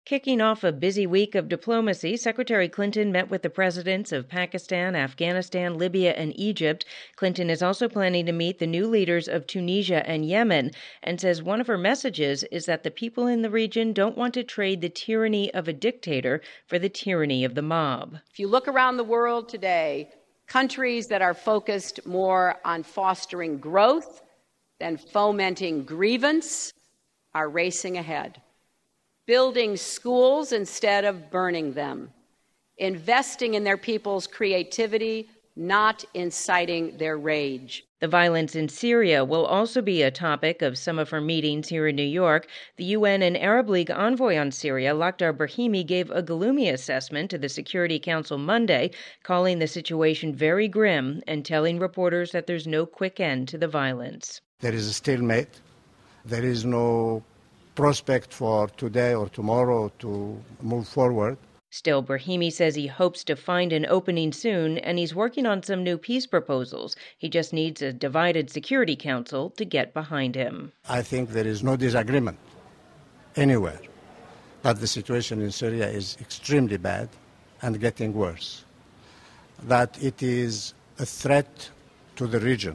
Kicking off a busy week of diplomacy, Secretary Clinton met with the presidents of Pakistan, Afghanistan, Libya, and Egypt. Clinton is also planning to meet the new leaders of Tunisia and Yemen, and says one of her messages is that the people in the region don't want to trade the tyranny of a dictator for the tyranny of the mob. If you look around the world today, countries that are focused more on fostering growth than fomenting grievance are racing ahead. Building schools instead of burning them, investing in their people's creativity, not inciting their rage. The violence in Syria will also be a topic of some of her meetings here in New York. The UN and Arab League envoy on Syria, Lakhdar Brahimi, gave a gloomy assessment to the Security Council Monday, calling the situation very grim and telling reporters that there's no quick end to the violence. There is a stalemate. There is no prospect for today or tomorrow to move forward. Still, Brahimi says he hopes to find an opening soon, and he's working on some new peace proposals. He just needs a divided Security Council to get behind him. I think there is no disagreement anywhere that the situation in Syria is extremely bad and getting worse, that it is a threat to the region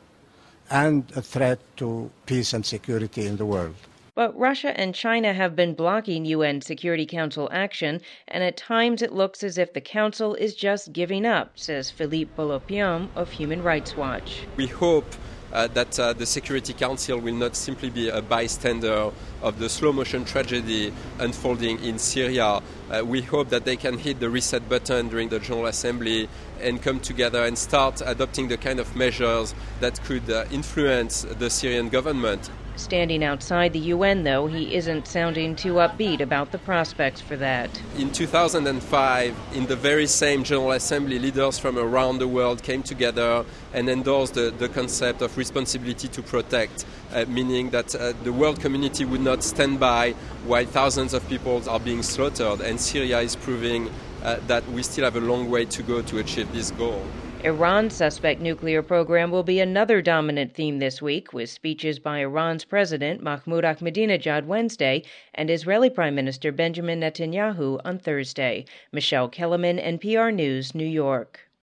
and a threat to peace and security in the world. But Russia and China have been blocking UN Security Council action, and at times it looks as if the Council is just giving up, says Philippe Bolopian of Human Rights Watch. We hope that the Security Council will not simply be a bystander of the slow-motion tragedy unfolding in Syria. We hope that they can hit the reset button during the General Assembly and come together and start adopting the kind of measures that could influence the Syrian government. Standing outside the UN, though, he isn't sounding too upbeat about the prospects for that. In 2005, in the very same General Assembly, leaders from around the world came together and endorsed the concept of responsibility to protect, meaning that the world community would not stand by while thousands of people are being slaughtered, and Syria is proving that we still have a long way to go to achieve this goal. Iran's suspect nuclear program will be another dominant theme this week, with speeches by Iran's President Mahmoud Ahmadinejad Wednesday and Israeli Prime Minister Benjamin Netanyahu on Thursday. Michelle Kellerman, NPR News, New York.